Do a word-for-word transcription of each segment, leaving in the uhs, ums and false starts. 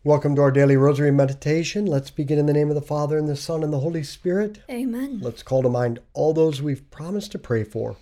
Welcome to our daily rosary meditation. Let's begin in the name of the Father, and the Son, and the Holy Spirit. Amen. Let's call to mind all those we've promised to pray for.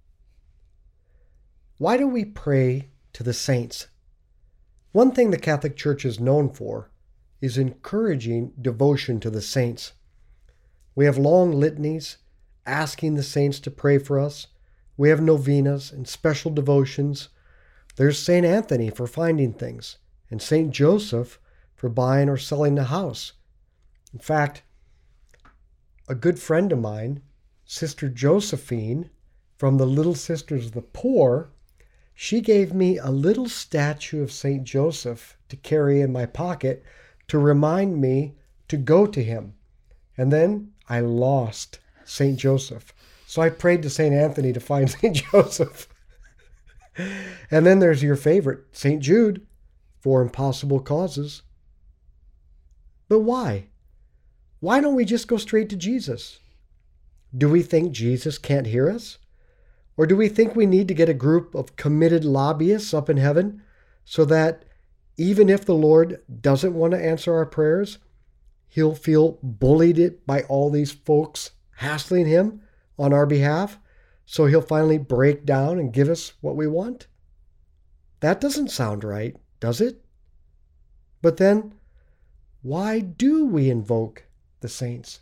Why do we pray to the saints? One thing the Catholic Church is known for is encouraging devotion to the saints. We have long litanies asking the saints to pray for us. We have novenas and special devotions. There's Saint Anthony for finding things, and Saint Joseph for buying or selling the house. In fact, a good friend of mine, Sister Josephine, from the Little Sisters of the Poor, she gave me a little statue of Saint Joseph to carry in my pocket to remind me to go to him. And then I lost Saint Joseph. So I prayed to Saint Anthony to find Saint Joseph. And then there's your favorite, Saint Jude, for impossible causes. But why? Why don't we just go straight to Jesus? Do we think Jesus can't hear us? Or do we think we need to get a group of committed lobbyists up in heaven so that even if the Lord doesn't want to answer our prayers, he'll feel bullied by all these folks hassling him on our behalf, so he'll finally break down and give us what we want? That doesn't sound right, does it? But then, why do we invoke the saints?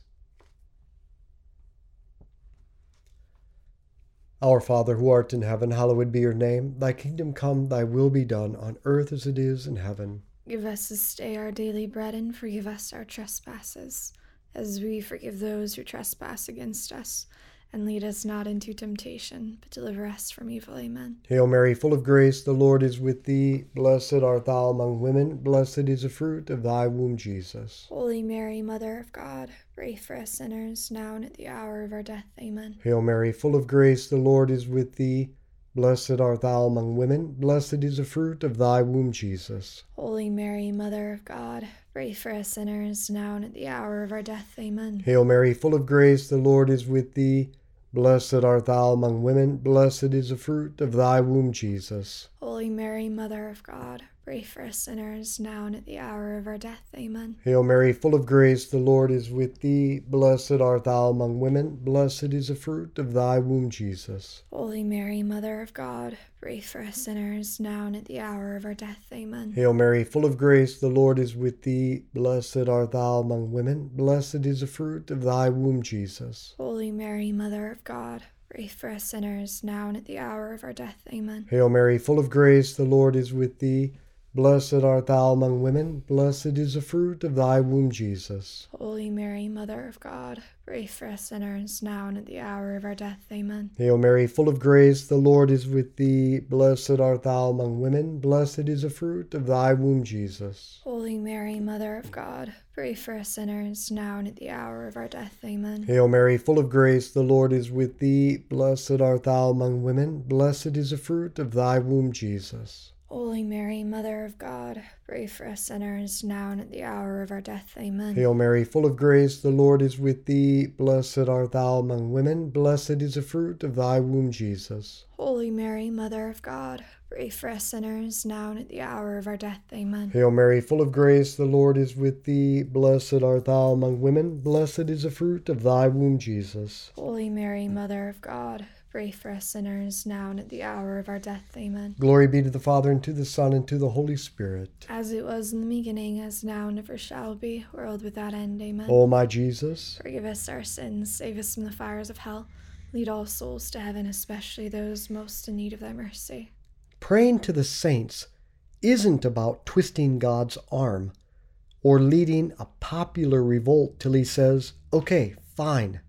Our Father, who art in heaven, hallowed be your name. Thy kingdom come, thy will be done, on earth as it is in heaven. Give us this day our daily bread, and forgive us our trespasses, as we forgive those who trespass against us. And lead us not into temptation, but deliver us from evil. Amen. Hail Mary, full of grace, the Lord is with thee. Blessed art thou among women. Blessed is the fruit of thy womb, Jesus. Holy Mary, Mother of God, pray for us sinners, now and at the hour of our death. Amen. Hail Mary, full of grace, the Lord is with thee. Blessed art thou among women. Blessed is the fruit of thy womb, Jesus. Holy Mary, Mother of God, pray for us sinners, now and at the hour of our death. Amen. Hail Mary, full of grace, the Lord is with thee. Blessed art thou among women. Blessed is the fruit of thy womb, Jesus. Holy Mary, Mother of God, pray for us sinners, now and at the hour of our death. Amen. Hail Mary, full of grace, the Lord is with thee. Blessed art thou among women. Blessed is the fruit of thy womb, Jesus. Holy Mary, Mother of God, pray for us sinners, now and at the hour of our death. Amen. Hail Mary, full of grace, the Lord is with thee. Blessed art thou among women. Blessed is the fruit of thy womb, Jesus. Holy Mary, Mother of God, pray for us sinners, now and at the hour of our death. Amen. Hail Mary, full of grace, the Lord is with thee. Blessed art thou among women. Blessed is the fruit of thy womb, Jesus. Holy Mary, Mother of God, pray for us sinners, now and at the hour of our death. Amen. Hail Mary, full of grace, the Lord is with thee. Blessed art thou among women. Blessed is the fruit of thy womb, Jesus. Holy Mary, Mother of God, pray for us sinners, now and at the hour of our death. Amen. Hail Mary, full of grace, the Lord is with thee. Blessed art thou among women. Blessed is the fruit of thy womb, Jesus. Holy Mary, Mother of God, pray for us sinners, now and at the hour of our death. Amen. Hail Mary, full of grace, the Lord is with thee. Blessed art thou among women. Blessed is the fruit of thy womb, Jesus. Holy Mary, Mother of God, pray for us sinners, now and at the hour of our death. Amen. Hail Mary, full of grace, the Lord is with thee. Blessed art thou among women. Blessed is the fruit of thy womb, Jesus. Holy Mary, Mother of God, pray for us sinners, now and at the hour of our death. Amen. Glory be to the Father, and to the Son, and to the Holy Spirit. As it was in the beginning, as now, and ever shall be, world without end. Amen. O my Jesus, forgive us our sins, save us from the fires of hell. Lead all souls to heaven, especially those most in need of thy mercy. praying to the saints isn't about twisting God's arm or leading a popular revolt till he says, okay, fine.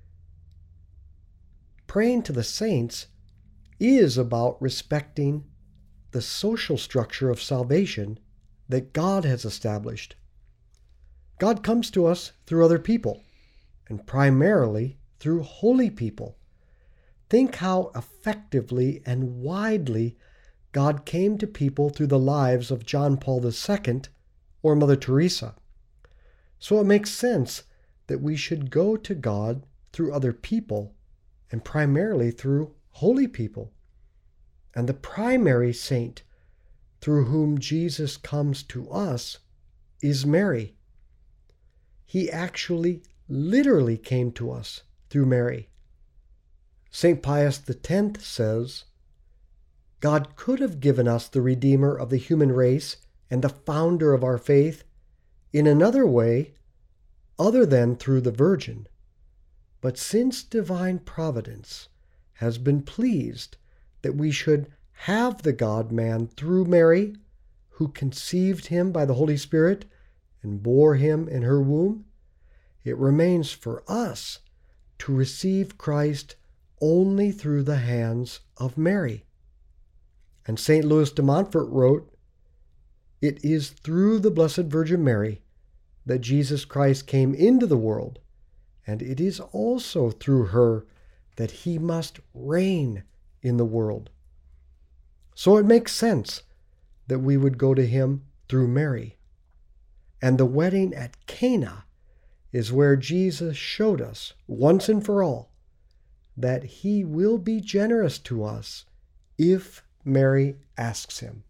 Praying to the saints is about respecting the social structure of salvation that God has established. God comes to us through other people, and primarily through holy people. Think how effectively and widely God came to people through the lives of John Paul the Second or Mother Teresa. So it makes sense that we should go to God through other people, and primarily through holy people. And the primary saint through whom Jesus comes to us is Mary. He actually literally came to us through Mary. Saint Pius the tenth says, God could have given us the Redeemer of the human race and the founder of our faith in another way other than through the Virgin. But since divine providence has been pleased that we should have the God-man through Mary, who conceived him by the Holy Spirit and bore him in her womb, it remains for us to receive Christ only through the hands of Mary. And Saint Louis de Montfort wrote, it is through the Blessed Virgin Mary that Jesus Christ came into the world, and it is also through her that he must reign in the world. So it makes sense that we would go to him through Mary. And the wedding at Cana is where Jesus showed us, once and for all, that he will be generous to us if Mary asks him.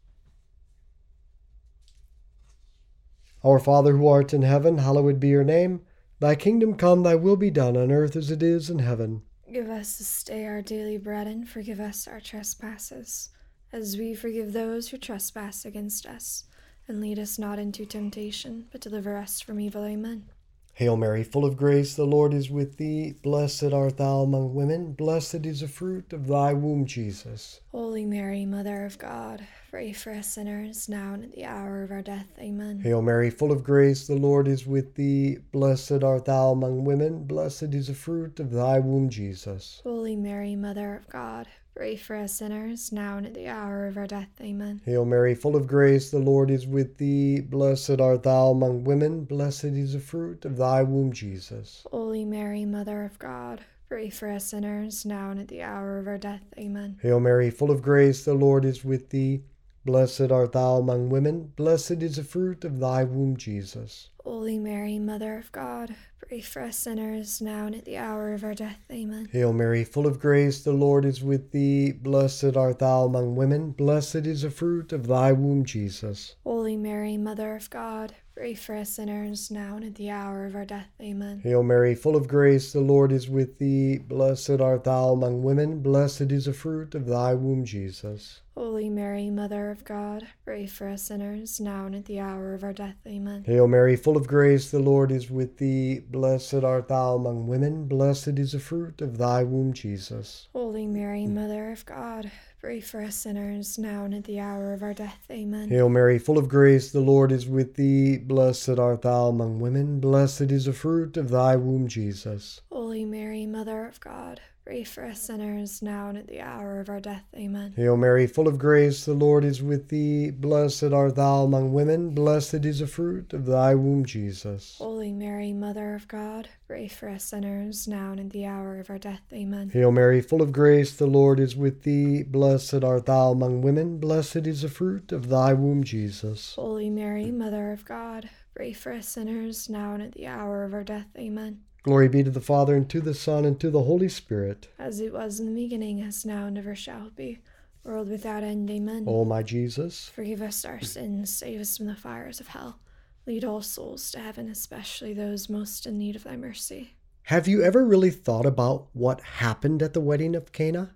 Our Father who art in heaven, hallowed be your name. Thy kingdom come, thy will be done on earth as it is in heaven. Give us this day our daily bread, and forgive us our trespasses, as we forgive those who trespass against us. And lead us not into temptation, but deliver us from evil. Amen. Hail Mary, full of grace, the Lord is with thee. Blessed art thou among women. Blessed is the fruit of thy womb, Jesus. Holy Mary, Mother of God, pray for us sinners, now and at the hour of our death. Amen. Hail Mary, full of grace, the Lord is with thee. Blessed art thou among women. Blessed is the fruit of thy womb, Jesus. Holy Mary, Mother of God, pray for us sinners, now and at the hour of our death. Amen. Hail Mary, full of grace, the Lord is with thee. Blessed art thou among women. Blessed is the fruit of thy womb, Jesus. Holy Mary, Mother of God, pray for us sinners, now and at the hour of our death. Amen. Hail Mary, full of grace, the Lord is with thee. Blessed art thou among women. Blessed is the fruit of thy womb, Jesus. Holy Mary, Mother of God, pray for us sinners, now and at the hour of our death. Amen. Hail Mary, full of grace, the Lord is with thee. Blessed art thou among women. Blessed is the fruit of thy womb, Jesus. Holy Mary, Mother of God, pray for us sinners, now and at the hour of our death. Amen. Hail Mary, full of grace, the Lord is with thee. Blessed art thou among women. Blessed is the fruit of thy womb, Jesus. Holy Mary, Mother of God, pray for us sinners, now and at the hour of our death. Amen. Hail Mary, full of grace, the Lord is with thee. Blessed art thou among women. Blessed is the fruit of thy womb, Jesus. Holy Mary, Mother of God, pray for us sinners, now and at the hour of our death. Amen. Hail Mary, full of grace, the Lord is with thee. Blessed art thou among women. Blessed is the fruit of thy womb, Jesus. Holy Mary, Mother of God, pray for us sinners, now and at the hour of our death. Amen. Hail Mary, full of grace, the Lord is with thee. Blessed art thou among women. Blessed is the fruit of thy womb, Jesus. Holy Mary, Mother of God, pray for us sinners, now and at the hour of our death. Amen. Hail Mary, full of grace, the Lord is with thee. Blessed art thou among women. Blessed is the fruit of thy womb, Jesus. Holy Mary, Mother of God, pray for us sinners, now and at the hour of our death. Amen. Glory be to the Father, and to the Son, and to the Holy Spirit. As it was in the beginning, as now, and ever shall be, world without end. Amen. O my Jesus, forgive us our sins, save us from the fires of hell. Lead all souls to heaven, especially those most in need of thy mercy. have you ever really thought about what happened at the wedding of Cana?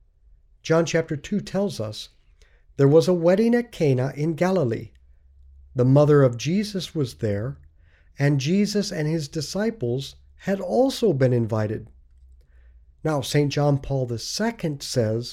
John chapter two tells us, there was a wedding at Cana in Galilee. The mother of Jesus was there, and Jesus and his disciples had also been invited. Now, Saint John Paul the Second says,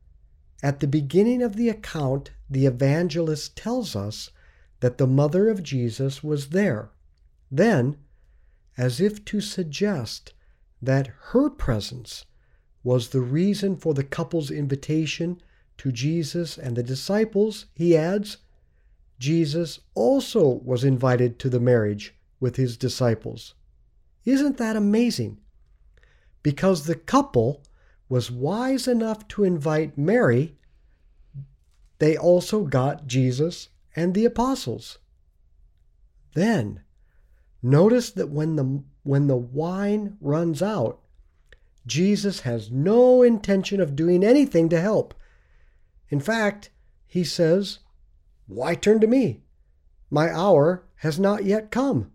at the beginning of the account, the evangelist tells us that the mother of Jesus was there. Then, as if to suggest that her presence was the reason for the couple's invitation to Jesus and the disciples, he adds, Jesus also was invited to the marriage with his disciples. Isn't that amazing? Because the couple was wise enough to invite Mary, they also got Jesus and the apostles. Then, notice that when the, when the wine runs out, Jesus has no intention of doing anything to help. In fact, he says, why turn to me? My hour has not yet come."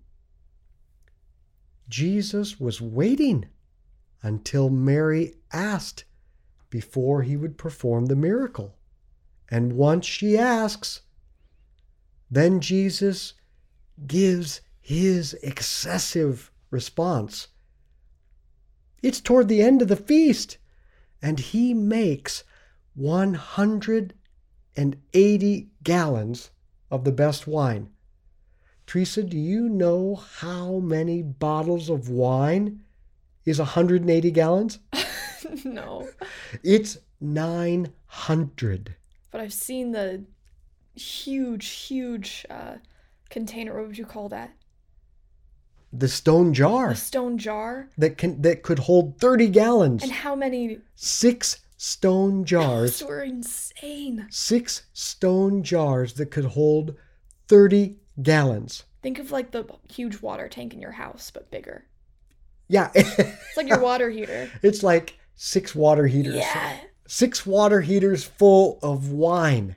Jesus was waiting until Mary asked before he would perform the miracle. And once she asks, then Jesus gives his excessive response. It's toward the end of the feast, and he makes one hundred eighty gallons of the best wine. Teresa, do you know how many bottles of wine is one hundred eighty gallons? No. It's nine hundred. But I've seen the huge, huge uh, container. What would you call that? The stone jar. A stone jar? That can that could hold thirty gallons. And how many? Six stone jars. Those were insane. Six stone jars that could hold thirty gallons. Think of like the huge water tank in your house, but bigger. Yeah. It's like your water heater. It's like six water heaters. Yeah. Six water heaters full of wine.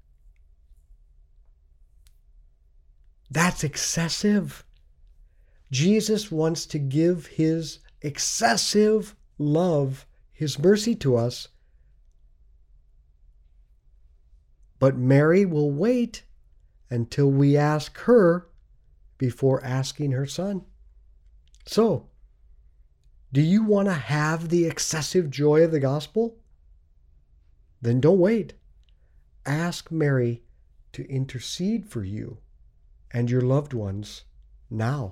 That's excessive. Jesus wants to give his excessive love, his mercy to us. But Mary will wait until we ask her before asking her son. So, do you want to have the excessive joy of the gospel? Then don't wait. Ask Mary to intercede for you and your loved ones now.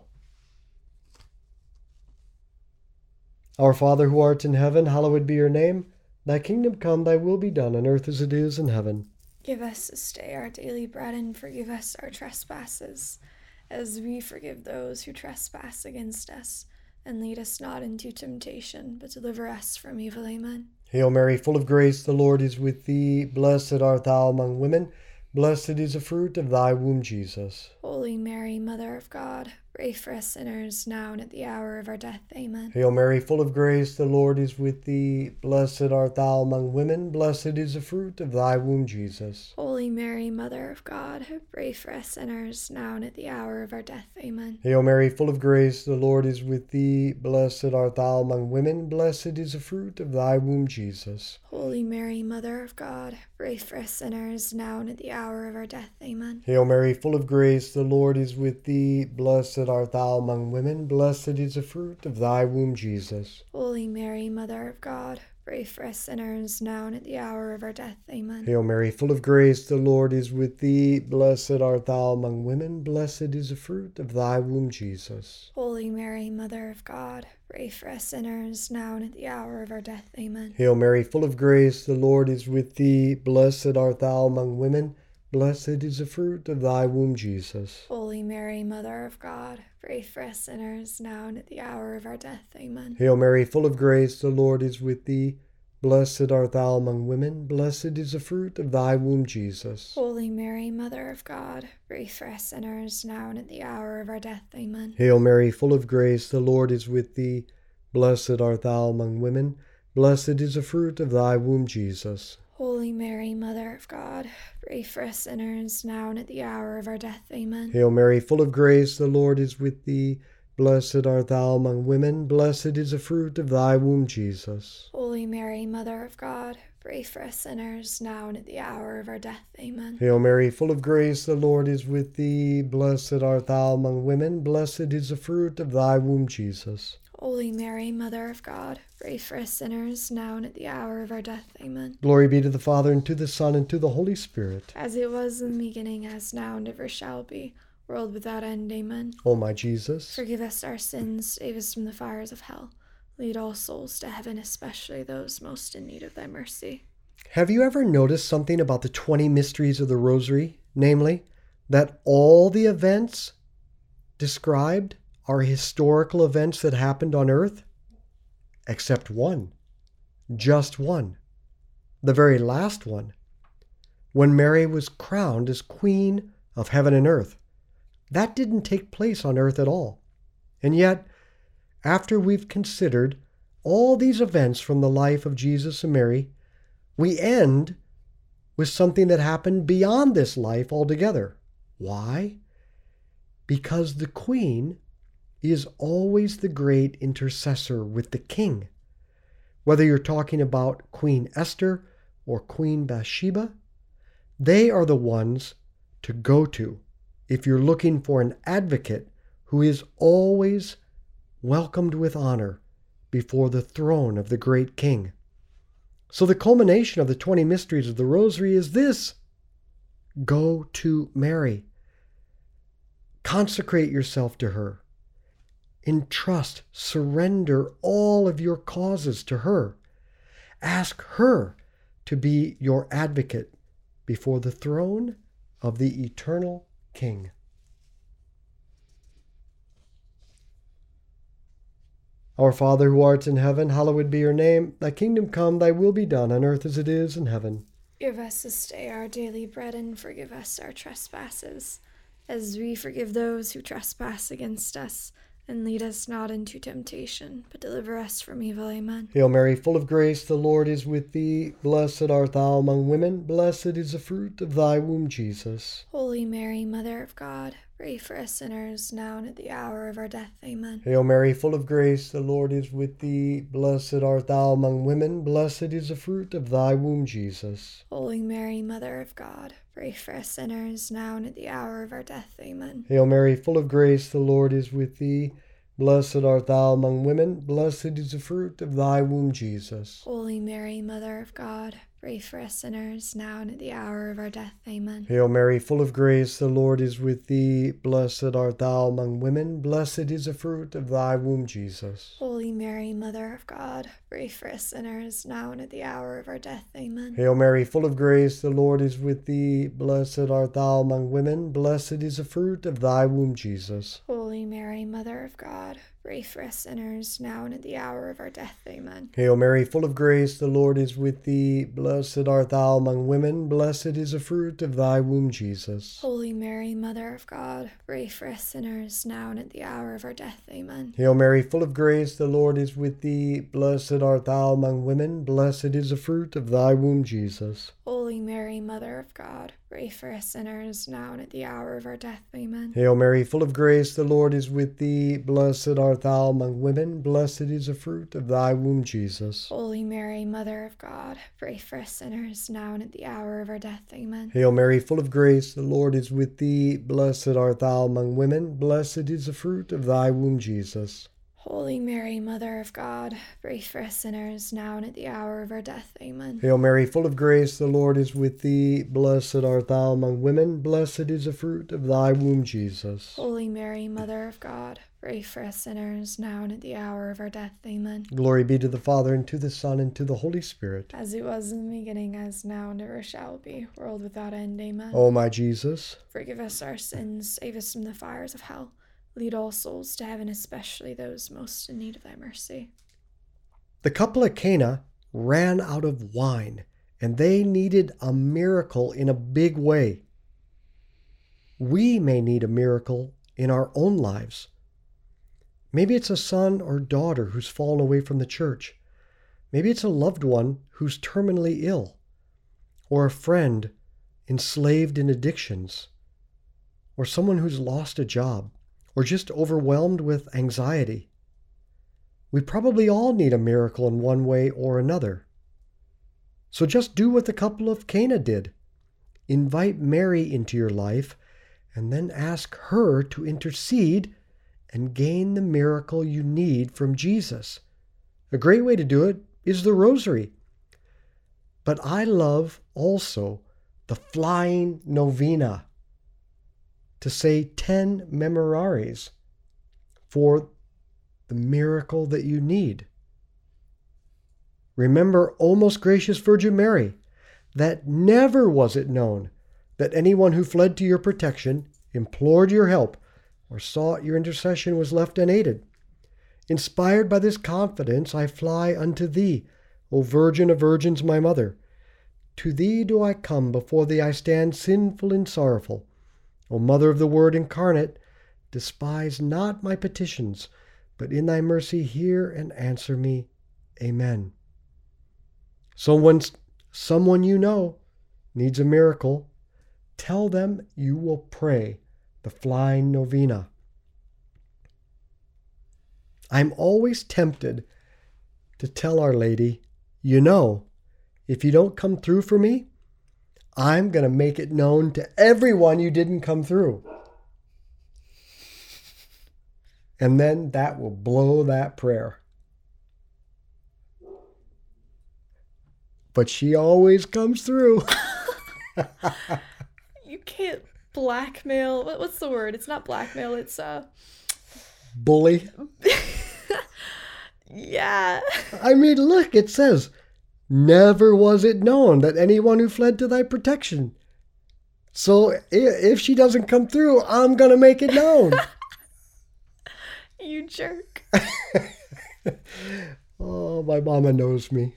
Our Father who art in heaven, hallowed be your name. Thy kingdom come, thy will be done on earth as it is in heaven. Give us this day our daily bread, and forgive us our trespasses, as we forgive those who trespass against us. And lead us not into temptation, but deliver us from evil. Amen. Hail Mary, full of grace, the Lord is with thee. Blessed art thou among women. Blessed is the fruit of thy womb, Jesus. Holy Mary, Mother of God, pray for us sinners, now and at the hour of our death. Amen. Hail Mary, full of grace, the Lord is with thee. Blessed art thou among women. Blessed is the fruit of thy womb, Jesus. Holy Mary, Mother of God, pray for us sinners, now and at the hour of our death. Amen. Hail Mary, full of grace, the Lord is with thee. Blessed art thou among women. Blessed is the fruit of thy womb, Jesus. Holy Mary, Mother of God, pray for us sinners, now and at the hour of our death. Amen. Hail Mary, full of grace, the Lord is with thee. Blessed art thou among women. Blessed is the fruit of thy womb, Jesus. Holy Mary, Mother of God, pray for us sinners, now and at the hour of our death. Amen. Hail Mary, full of grace, the Lord is with thee. Blessed art thou among women. Blessed is the fruit of thy womb, Jesus. Holy Mary, Mother of God, pray for us sinners, now and at the hour of our death. Amen. Hail Mary, full of grace, the Lord is with thee. Blessed art thou among women. Blessed is the fruit of thy womb, Jesus. Holy Mary, Mother of God, pray for us sinners, now and at the hour of our death. Amen. Hail Mary, full of grace, the Lord is with thee. Blessed art thou among women. Blessed is the fruit of thy womb, Jesus. Holy Mary, Mother of God, pray for us sinners, now and at the hour of our death. Amen. Hail Mary, full of grace, the Lord is with thee. Blessed art thou among women. Blessed is the fruit of thy womb, Jesus. Holy Mary, Mother of God, pray for us sinners, now and at the hour of our death. Amen. Hail Mary, full of grace, the Lord is with thee. Blessed art thou among women. Blessed is the fruit of thy womb, Jesus. Holy Mary, Mother of God, pray for us sinners, now and at the hour of our death. Amen. Hail Mary, full of grace, the Lord is with thee. Blessed art thou among women. Blessed is the fruit of thy womb, Jesus. Holy Mary, Mother of God, pray for us sinners, now and at the hour of our death. Amen. Glory be to the Father, and to the Son, and to the Holy Spirit. As it was in the beginning, as now, and ever shall be, world without end. Amen. O my Jesus, forgive us our sins, save us from the fires of hell. Lead all souls to heaven, especially those most in need of thy mercy. Have you ever noticed something about the twenty mysteries of the Rosary? Namely, that all the events described are historical events that happened on earth? Except one. Just one. The very last one. When Mary was crowned as Queen of heaven and earth. That didn't take place on earth at all. And yet, after we've considered all these events from the life of Jesus and Mary, we end with something that happened beyond this life altogether. Why? because the queen is always the great intercessor with the king. Whether you're talking about Queen Esther or Queen Bathsheba, they are the ones to go to if you're looking for an advocate who is always welcomed with honor before the throne of the great king. So the culmination of the twenty mysteries of the Rosary is this: go to Mary. Consecrate yourself to her. Entrust, surrender all of your causes to her. Ask her to be your advocate before the throne of the eternal King. Our Father who art in heaven, hallowed be your name. Thy kingdom come, thy will be done on earth as it is in heaven. Give us this day our daily bread, and forgive us our trespasses, as we forgive those who trespass against us. And lead us not into temptation, but deliver us from evil. Amen. Hail Mary, full of grace, the Lord is with thee. Blessed art thou among women. Blessed is the fruit of thy womb, Jesus. Holy Mary, Mother of God, pray for us sinners, now and at the hour of our death. Amen. Hail Mary, full of grace, the Lord is with thee. Blessed art thou among women. Blessed is the fruit of thy womb, Jesus. Holy Mary, Mother of God, pray for us sinners, now and at the hour of our death. Amen. Hail Mary, full of grace, the Lord is with thee. Blessed art thou among women. Blessed is the fruit of thy womb, Jesus. Holy Mary, Mother of God, pray for us sinners, now and at the hour of our death. Amen. Hail Mary, full of grace, the Lord is with thee. Blessed art thou among women. Blessed is the fruit of thy womb, Jesus. Holy Mary, Mother of God, pray for us sinners, now and at the hour of our death. Amen. Hail Mary, full of grace, the Lord is with thee. Blessed art thou among women. Blessed is the fruit of thy womb, Jesus. Holy Mary, Mother of God, pray for us sinners, now and at the hour of our death. Amen. Hail Mary, full of grace, the Lord is with thee. Blessed art thou among women. Blessed is the fruit of thy womb, Jesus. Holy Mary, Mother of God, pray for us sinners, now and at the hour of our death. Amen. Hail Mary, full of grace, the Lord is with thee. Blessed art thou among women. Blessed is the fruit of thy womb, Jesus. Holy Mary, Mother of God, pray for us sinners, now and at the hour of our death. Amen. Hail Mary, full of grace, the Lord is with thee. Blessed art thou among women. Blessed is the fruit of thy womb, Jesus. Holy Mary, Mother of God, pray for us sinners, now and at the hour of our death. Amen. Hail Mary, full of grace, the Lord is with thee. Blessed art thou among women. Blessed is the fruit of thy womb, Jesus. Holy Mary, Mother of God, pray for us sinners, now and at the hour of our death. Amen. Hail Mary, full of grace, the Lord is with thee. Blessed art thou among women. Blessed is the fruit of thy womb, Jesus. Holy Mary, Mother of God, pray for us sinners, now and at the hour of our death. Amen. Glory be to the Father, and to the Son, and to the Holy Spirit. As it was in the beginning, as now, and ever shall be, world without end. Amen. O my Jesus, forgive us our sins, save us from the fires of hell. Lead all souls to heaven, especially those most in need of thy mercy. the couple at Cana ran out of wine, and they needed a miracle in a big way. We may need a miracle in our own lives. Maybe it's a son or daughter who's fallen away from the church. Maybe it's a loved one who's terminally ill, or a friend enslaved in addictions, or someone who's lost a job, or just overwhelmed with anxiety. We probably all need a miracle in one way or another. So just do what the couple of Cana did. Invite Mary into your life, and then ask her to intercede and gain the miracle you need from Jesus. A great way to do it is the Rosary. But I love also the flying novena, to say ten memoraries for the miracle that you need. Remember, O most gracious Virgin Mary, that never was it known that anyone who fled to your protection, implored your help, or sought your intercession was left unaided. Inspired by this confidence, I fly unto thee, O Virgin of Virgins, my Mother. To thee do I come, before thee I stand sinful and sorrowful. O Mother of the Word incarnate, despise not my petitions, but in thy mercy hear and answer me. Amen. So when someone you know needs a miracle, tell them you will pray the flying novena. I'm always tempted to tell Our Lady, you know, if you don't come through for me, I'm going to make it known to everyone you didn't come through. And then that will blow that prayer. But she always comes through. You can't blackmail. What, what's the word? It's not blackmail. It's uh. Bully. Yeah. I mean, look, it says, never was it known that anyone who fled to thy protection. So if she doesn't come through, I'm going to make it known. You jerk. Oh, my mama knows me.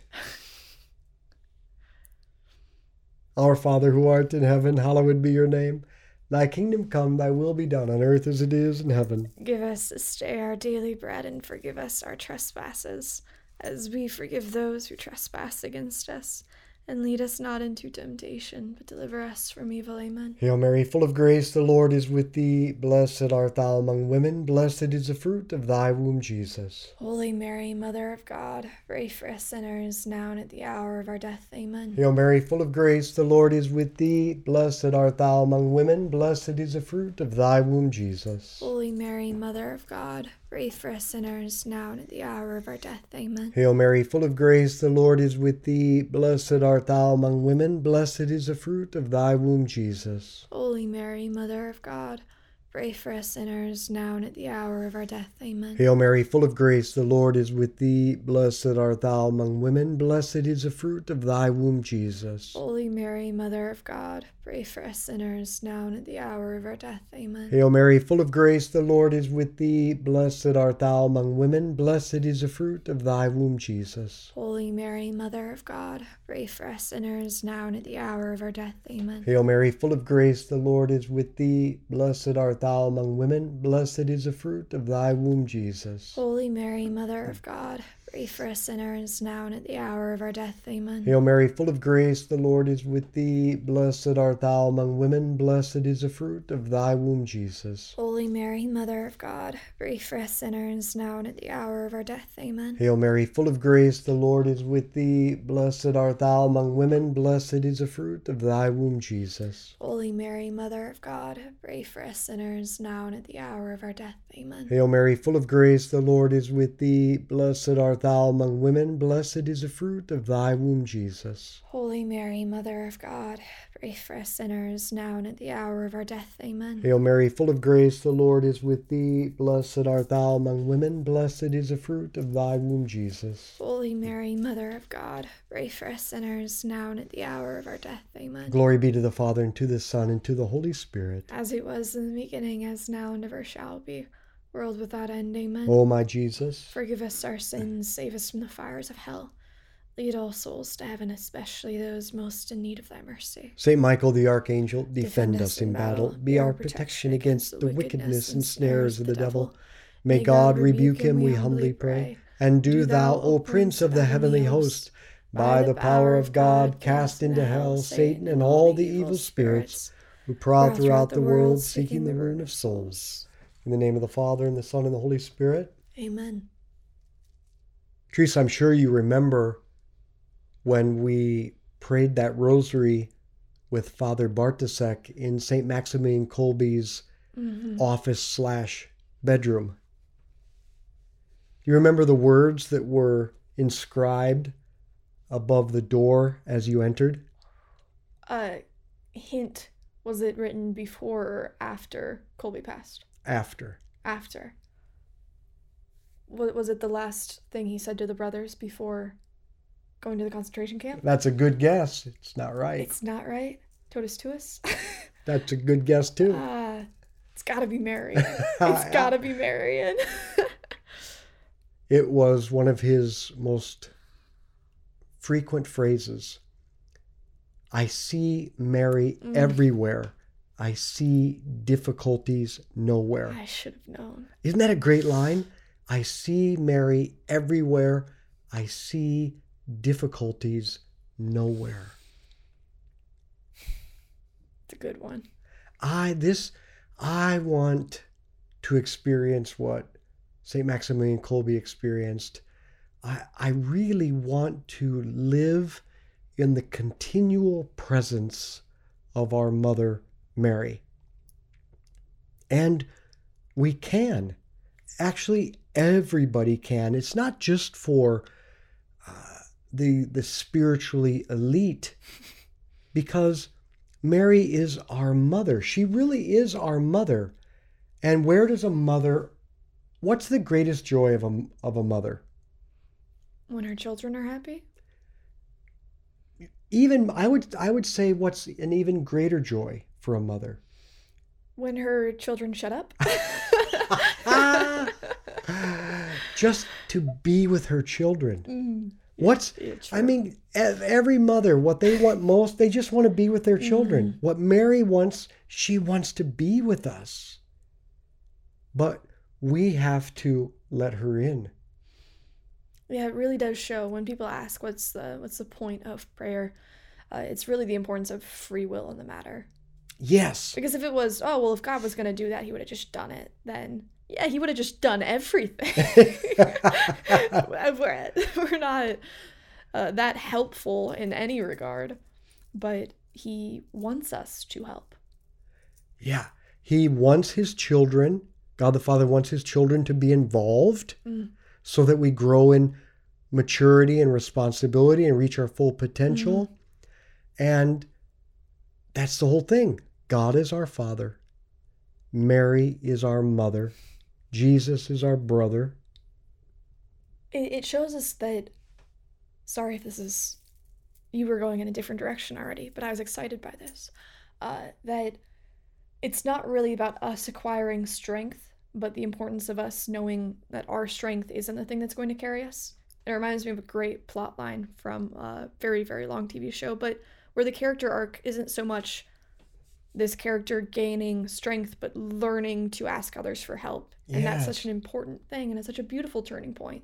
Our Father who art in heaven, hallowed be your name. Thy kingdom come, thy will be done on earth as it is in heaven. Give us this day our daily bread, and forgive us our trespasses, as we forgive those who trespass against us. And lead us not into temptation, but deliver us from evil. Amen. Hail Mary, full of grace, the Lord is with thee. Blessed art thou among women. Blessed is the fruit of thy womb, Jesus. Holy Mary, Mother of God, pray for us sinners, now and at the hour of our death. Amen. Hail Mary, full of grace, the Lord is with thee. Blessed art thou among women. Blessed is the fruit of thy womb, Jesus. Holy Mary, Mother of God, pray for us sinners, now and at the hour of our death. Amen. Hail Mary, full of grace, the Lord is with thee. Blessed art thou among women. Blessed is the fruit of thy womb, Jesus. Holy Mary, Mother of God, pray for us sinners, now and at the hour of our death. Amen. Hail Mary, full of grace, the Lord is with thee. Blessed art thou among women. Blessed is the fruit of thy womb, Jesus. Holy Mary, Mother of God, pray for us sinners, now and at the hour of our death. Amen. Hail Mary, full of grace, the Lord is with thee. Blessed art thou among women. Blessed is the fruit of thy womb, Jesus. Holy Mary, Mother of God, pray for us sinners, now and at the hour of our death. Amen. Hail Mary, full of grace, the Lord is with thee. Blessed art thou among women. Blessed is the fruit of thy womb, Jesus. Holy Mary, Mother of God, pray for us sinners, now and at the hour of our death. Amen. Hail Mary, full of grace, the Lord is with thee. Blessed art thou among women. Blessed is the fruit of thy womb, Jesus. Holy Mary, Mother of God, pray for us sinners, now and at the hour of our death. Amen. Hail Mary, full of grace, the Lord is with thee. Blessed art thou among women. Blessed is the fruit of thy womb, Jesus. Holy Mary, Mother of God, pray for us sinners, now and at the hour of our death. Amen. Hail Mary, full of grace, the Lord is with thee. Blessed art thou among women. Blessed is the fruit of thy womb, Jesus. Holy Mary, Mother of God, pray for us sinners, now and at the hour of our death. Amen. Hail Mary, full of grace, the Lord is with thee. Blessed art thou among women. Blessed is the fruit of thy womb, Jesus. Holy Mary, Mother of God, pray for us sinners, now and at the hour of our death. Amen. Glory be to the Father, and to the Son, and to the Holy Spirit. As it was in the beginning, as now, and ever shall be, world without end. Amen. O my Jesus, forgive us our sins, save us from the fires of hell. Lead all souls to heaven, especially those most in need of thy mercy. Saint Michael the Archangel, defend, defend us in battle. Be our protection against the wickedness and snares of the devil. May God rebuke him, we humbly pray. And do thou, O Prince of the heavenly host, by the power of God, cast into hell Satan and all the evil spirits who prowl throughout the world, seeking the ruin of souls. In the name of the Father, and the Son, and the Holy Spirit. Amen. Teresa, I'm sure you remember when we prayed that rosary with Father Bartasek in Saint Maximilian Kolbe's mm-hmm. office slash bedroom. Do you remember the words that were inscribed above the door as you entered? Uh, hint, was it written before or after Kolbe passed? After. After. What was it the last thing he said to the brothers before going to the concentration camp? That's a good guess. It's not right. It's not right? Totus tuus? That's a good guess, too. Uh, it's gotta be Marian. It's gotta be Marian. It was one of his most frequent phrases. I see Mary mm. everywhere. I see difficulties nowhere. I should have known. Isn't that a great line? I see Mary everywhere. I see difficulties nowhere. It's a good one. I this I want to experience what Saint Maximilian Kolbe experienced. I, I really want to live in the continual presence of our Mother Mary. And we can. Actually, everybody can. It's not just for uh, the, the spiritually elite, because Mary is our mother. She really is our mother. And where does a mother, what's the greatest joy of a, of a mother? When her children are happy? Even, I would, I would say what's an even greater joy for a mother? When her children shut up? Just to be with her children. Mm, What's, yeah, I mean, every mother, what they want most, they just want to be with their children. Mm-hmm. What Mary wants, she wants to be with us. But we have to let her in. Yeah, it really does show when people ask what's the what's the point of prayer. Uh, it's really the importance of free will in the matter. Yes. Because if it was, oh, well, if God was going to do that, he would have just done it, then, yeah, he would have just done everything. we're, we're not uh, that helpful in any regard, but he wants us to help. Yeah. He wants his children, God the Father wants his children to be involved mm. so that we grow in maturity and responsibility and reach our full potential. Mm. And that's the whole thing. God is our Father. Mary is our mother. Jesus is our brother. It, it shows us that, sorry if this is, you were going in a different direction already, but I was excited by this, uh, that it's not really about us acquiring strength, but the importance of us knowing that our strength isn't the thing that's going to carry us. It reminds me of a great plot line from a very, very long T V show, but where the character arc isn't so much this character gaining strength, but learning to ask others for help. And yes. That's such an important thing, and it's such a beautiful turning point.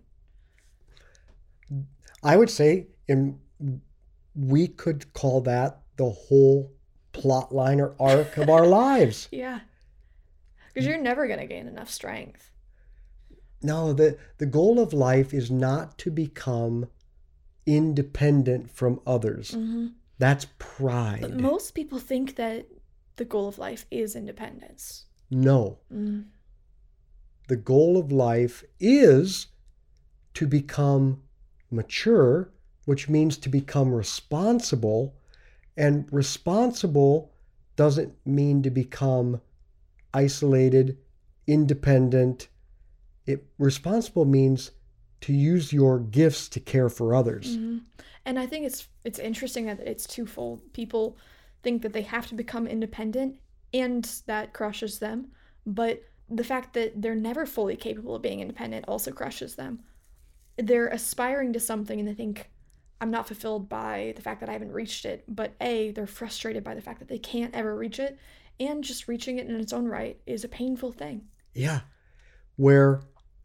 I would say in, we could call that the whole plot line or arc of our lives. Yeah. Because you're never going to gain enough strength. No, the, the goal of life is not to become independent from others. Mm-hmm. That's pride. But most people think that the goal of life is independence. No. Mm. The goal of life is to become mature, which means to become responsible. And responsible doesn't mean to become isolated, independent. It responsible means to use your gifts to care for others. Mm-hmm. And I think it's it's interesting that it's twofold. People think that they have to become independent, and that crushes them. But the fact that they're never fully capable of being independent also crushes them. They're aspiring to something and they think, I'm not fulfilled by the fact that I haven't reached it. But A, they're frustrated by the fact that they can't ever reach it. And just reaching it in its own right is a painful thing. Yeah. Where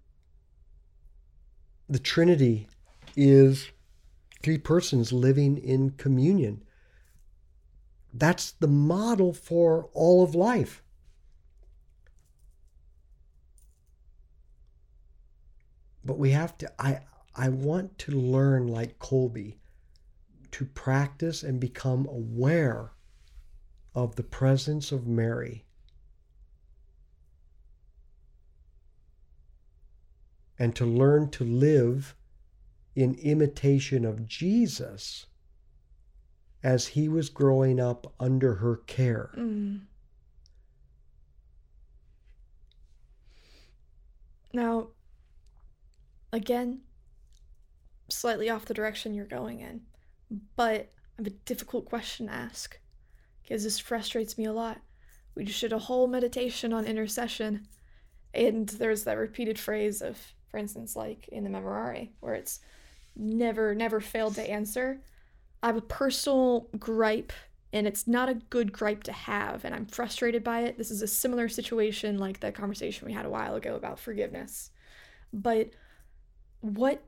the Trinity is three persons living in communion. That's the model for all of life. But we have to, I, I want to learn like Kolbe, to practice and become aware of the presence of Mary. And to learn to live in imitation of Jesus as he was growing up under her care. Mm. Now, again, slightly off the direction you're going in, but I have a difficult question to ask, because this frustrates me a lot. We just did a whole meditation on intercession, and there's that repeated phrase of, for instance, like in the Memorare, where it's never, never failed to answer. I have a personal gripe, and it's not a good gripe to have, and I'm frustrated by it. This is a similar situation like the conversation we had a while ago about forgiveness. But what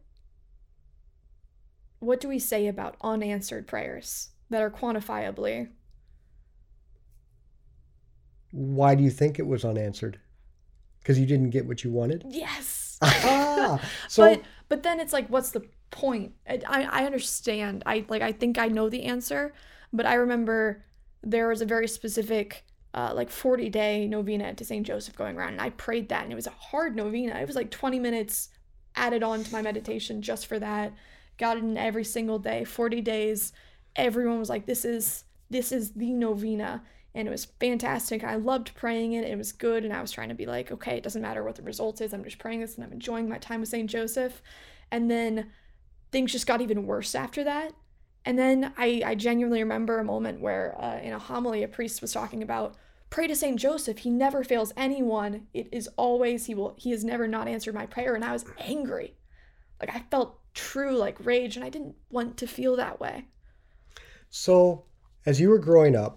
what do we say about unanswered prayers that are quantifiably Why do you think it was unanswered? Because you didn't get what you wanted? Yes. Ah, so but but then it's like, what's the point? I, I I understand. I like I think I know the answer, but I remember there was a very specific uh, like forty day novena to Saint Joseph going around, and I prayed that, and it was a hard novena. It was like twenty minutes added on to my meditation just for that. Got it in every single day, forty days. Everyone was like, this is this is the novena. And it was fantastic. I loved praying it. It was good. And I was trying to be like, okay, it doesn't matter what the result is. I'm just praying this and I'm enjoying my time with Saint Joseph. And then things just got even worse after that. And then I, I genuinely remember a moment where uh, in a homily, a priest was talking about, pray to Saint Joseph. He never fails anyone. It is always, he will, he has never not answered my prayer. And I was angry. Like I felt true like rage, and I didn't want to feel that way. So as you were growing up,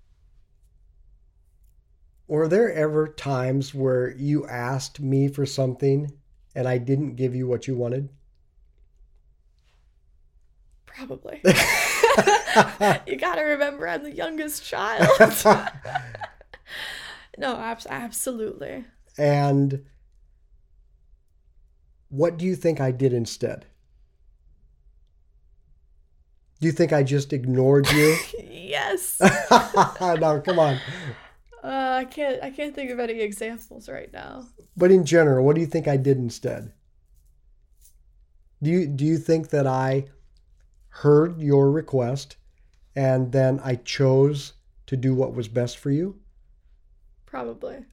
were there ever times where you asked me for something and I didn't give you what you wanted? Probably. You gotta remember, I'm the youngest child. No, ab- absolutely. And what do you think I did instead? Do you think I just ignored you? Yes. No, come on. Uh, I can't. I can't think of any examples right now. But in general, what do you think I did instead? Do you do you think that I heard your request and then I chose to do what was best for you? Probably.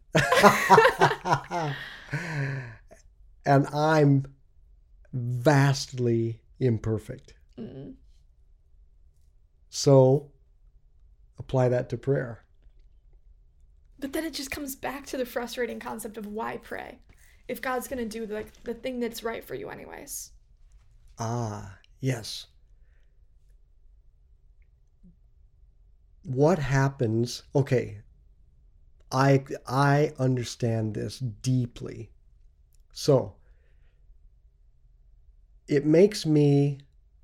And I'm vastly imperfect. Mm. So apply that to prayer. But then it just comes back to the frustrating concept of why pray, if God's going to do like the thing that's right for you anyways. Ah, yes. What happens? Okay, I I understand this deeply. So it makes me,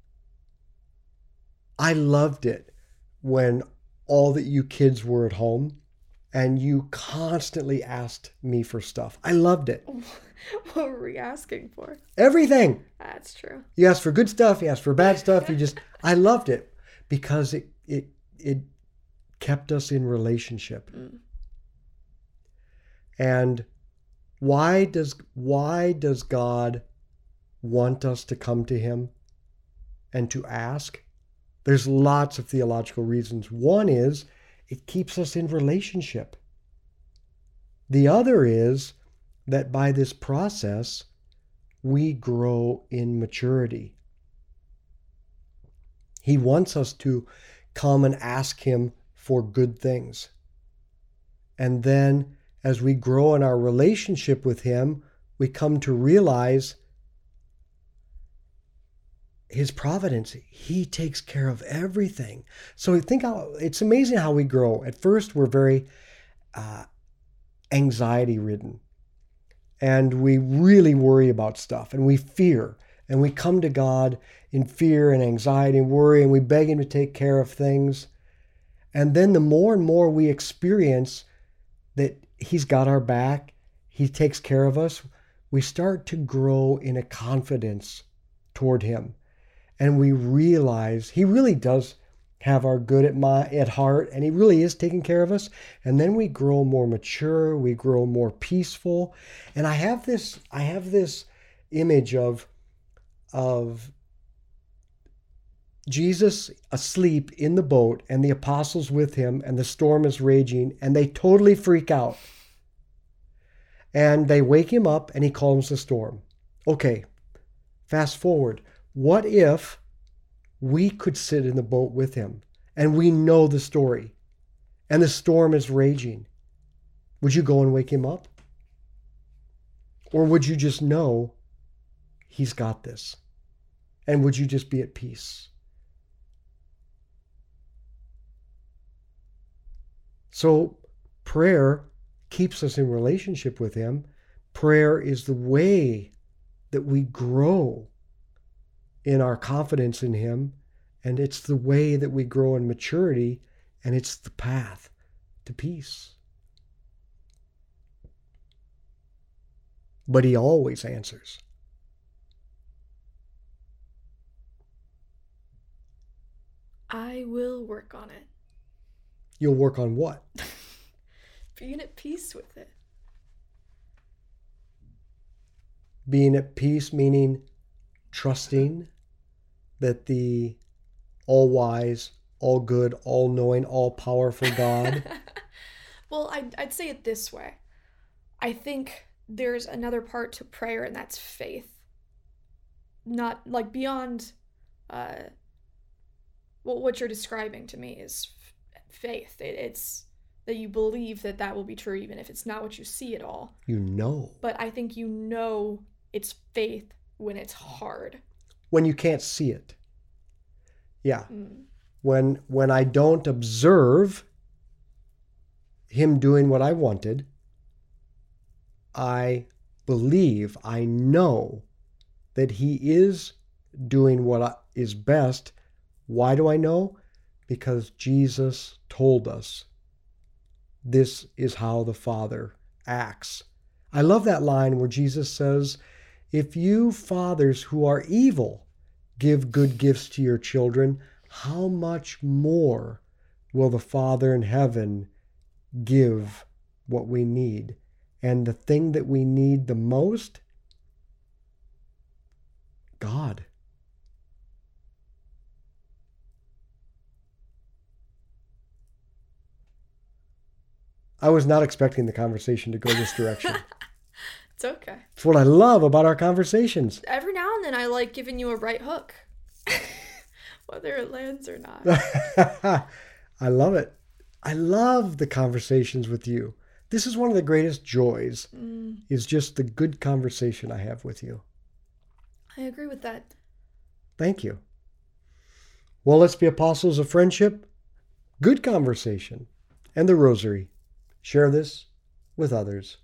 I loved it when all that you kids were at home and you constantly asked me for stuff. I loved it. What were we asking for? Everything. That's true. You asked for good stuff, you asked for bad stuff. You just, I loved it because it it it kept us in relationship. Mm. And why does why does God want us to come to him and to ask? There's lots of theological reasons. One is it keeps us in relationship. The other is that by this process, we grow in maturity. He wants us to come and ask him for good things. And then as we grow in our relationship with him, we come to realize his providence. He takes care of everything. So think how it's amazing how we grow. At first, we're very uh, anxiety ridden, and we really worry about stuff, and we fear, and we come to God in fear and anxiety and worry, and we beg him to take care of things. And then the more and more we experience that he's got our back, he takes care of us, we start to grow in a confidence toward him. And we realize he really does have our good at my at heart, and he really is taking care of us. And then we grow more mature, we grow more peaceful. And I have this I have this image of of Jesus asleep in the boat and the apostles with him, and the storm is raging, and they totally freak out. And they wake him up and he calms the storm. Okay, fast forward. What if we could sit in the boat with him and we know the story and the storm is raging? Would you go and wake him up? Or would you just know he's got this? And would you just be at peace? So prayer keeps us in relationship with him. Prayer is the way that we grow in our confidence in him, and it's the way that we grow in maturity, and it's the path to peace. but he always answers. I will work on it. You'll work on what? Being at peace with it. Being at peace, meaning trusting that the all-wise, all-good, all-knowing, all-powerful God. Well, I'd, I'd say it this way. I think there's another part to prayer, and that's faith. Not, like, beyond uh, well, what you're describing to me is f- faith. It, it's that you believe that that will be true, even if it's not what you see at all. You know. But I think you know it's faith when it's hard. When you can't see it. Yeah. Mm. When when I don't observe him doing what I wanted, I believe, I know that he is doing what is best. Why do I know? Because Jesus told us this is how the Father acts. I love that line where Jesus says, if you fathers who are evil give good gifts to your children, how much more will the Father in heaven give what we need? And the thing that we need the most? God. I was not expecting the conversation to go this direction. It's okay. It's what I love about our conversations. Every now and then I like giving you a right hook. Whether it lands or not. I love it. I love the conversations with you. This is one of the greatest joys, mm. is just the good conversation I have with you. I agree with that. Thank you. Well, let's be apostles of friendship, good conversation, and the rosary. Share this with others.